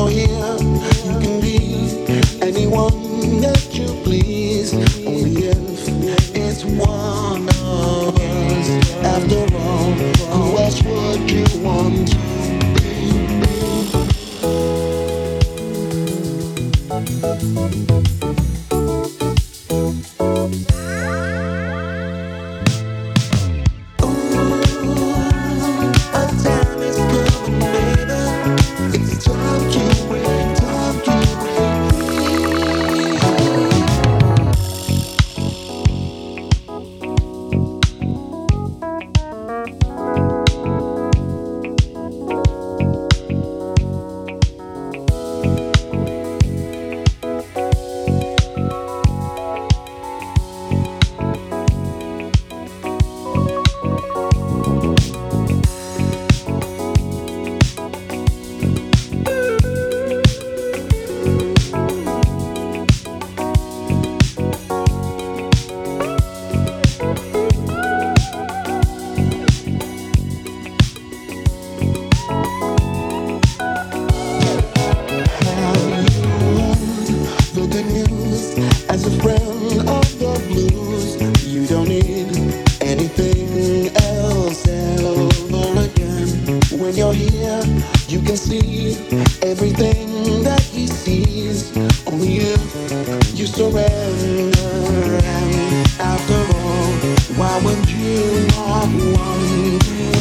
you're here, you can be anyone that you please. Only if it's one of us. After all, who else would you want to the good news as a friend of the blues. You don't need anything else ever again. When you're here, you can see everything that he sees. Only if you surrender. And after all, why would you not want to